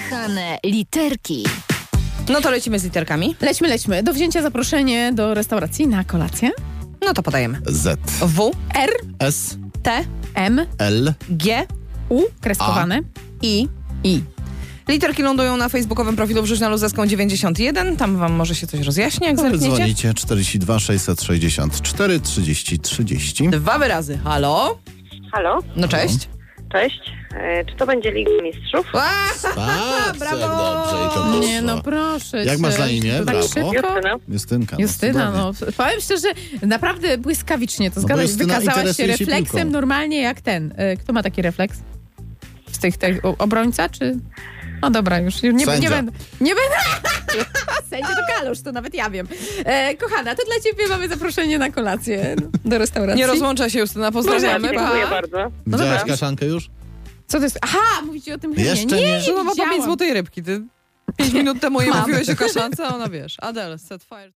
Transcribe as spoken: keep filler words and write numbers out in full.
Kochane literki. No to lecimy z literkami. Lećmy, lećmy. Do wzięcia zaproszenie do restauracji na kolację. No to podajemy. Z, W, R, S, T, M, L, G, U, kreskowane. I. I. Literki lądują na facebookowym profilu Września Luzecką dziewięćdziesiąt jeden. Tam wam może się coś rozjaśni, jak zerkniecie. dzwonicie czterdzieści dwa sześćset sześćdziesiąt cztery trzydzieści trzydzieści. Dwa wyrazy. Halo? Halo, No cześć. cześć. E, czy to będzie Liga Mistrzów? Tak, Brawo! dobrze i to poszło. Nie no, proszę Jak cię. masz na imię? To tak Brawo. szybko? Justyna. Justynka. Justyna, no. cudownie. Powiem szczerze, naprawdę błyskawicznie to No bo zgadzasz. Justyna Wykazałaś się interesuje się refleksem piłką. normalnie jak ten. E, Kto ma taki refleks? Z tych, tych o- obrońca, czy... No dobra, już nie, nie Sędzia. będę. Nie będę. Sędzia to Kalusz, to nawet ja wiem. E, kochana, to dla ciebie mamy zaproszenie na kolację do restauracji. Nie rozłącza się Justyna, pozdrawiamy. Dziękuję Pa. bardzo. Widziałaś dobra. kaszankę już? Co to jest? Aha, mówicie o tym hymnie. Jeszcze nie, nie. nie Żulowa po pięć widziałam. złotej rybki. Ty pięć minut temu jej Mam. mówiłeś o kaszance, a ona wiesz. Adele, set fire.